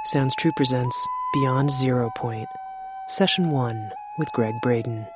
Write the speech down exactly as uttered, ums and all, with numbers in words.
Sounds True presents Beyond Zero Point, Session one with Greg Braden.